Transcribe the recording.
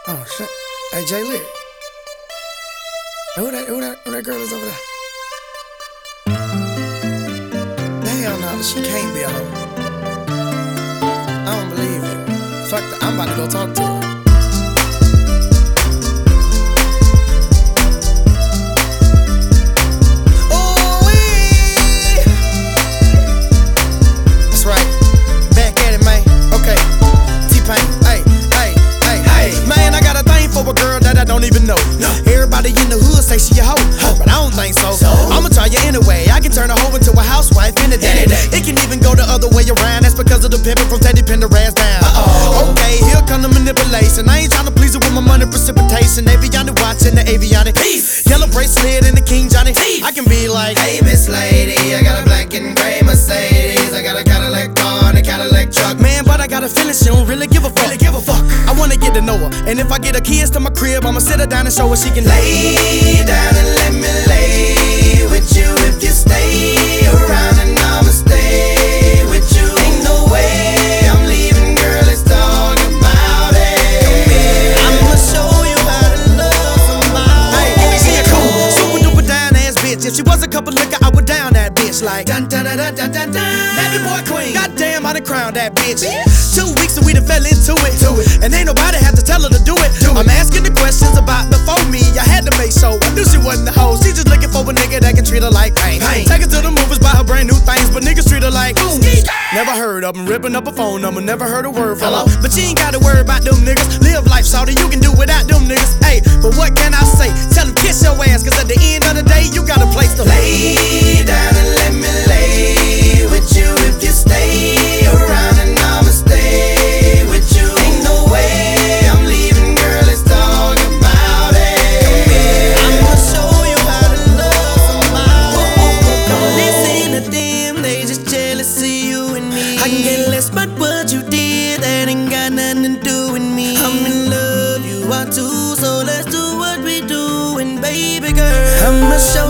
Oh shit. Hey Jay Lee. Who that girl is over there? Hell no, she can't be a hoe. I don't believe it. Fuck that, I'm about to go talk to her. That's right. Back at it, man. Okay. T-Pain. Hey. Man, I got a thing for a girl that I don't even know. No. Everybody in the hood say she a hoe, but I don't think so. I'ma try you anyway. I can turn a hoe into a housewife in a day. It can even go the other way around. That's because of the pimpin' from Teddy Pendergrass down. Okay, here come the manipulation. I ain't tryna please her with my money precipitation. Avionic watch and the avionic. Yellow bracelet and the King Johnny. I can be like, hey Miss Lady, I got a black and gray Mercedes. I got a Cadillac car and a Cadillac truck. Man, but I got a feeling she don't really give a fuck. I wanna get to know her, and if I get a kiss to my crib, I'ma sit her down and show her she can lay down and let me lay with you if you stay around, and I'ma stay with you. Ain't no way I'm leaving, girl, let's talk about it. I'ma show you how to love somebody. Hey, she a cool, super duper down ass bitch. If she was a cup of liquor, I would down that bitch like dun dun dun dun dun dun dun. Nappy boy queen, goddamn, I done crowned that bitch. 2 weeks and we done fell into it, and ain't nobody had to tell her to do it. I'm asking the questions about before me. I had to make sure I knew she wasn't a hoe. She just looking for a nigga that can treat her like pain. Take her to the movies, buy her brand new things, but niggas treat her like never heard of them, ripping up a phone number, never heard a word from her. But you ain't gotta worry about them niggas. Live life, shawty, you can do without them niggas. Hey, but what can I say? Tell them kiss your ass, cause at the end of the day, you got a place to lay down and let me lay with you if you stay around, and I'ma stay with you. Ain't no way I'm leaving, girl, let's talk about it. I'ma show you how to love somebody. This ain't a damn, they just jealous of you and me. I can get less, but what you did, that ain't got nothing to do with me. I'm in love, you are too, so let's do what we do, and baby girl, I'ma show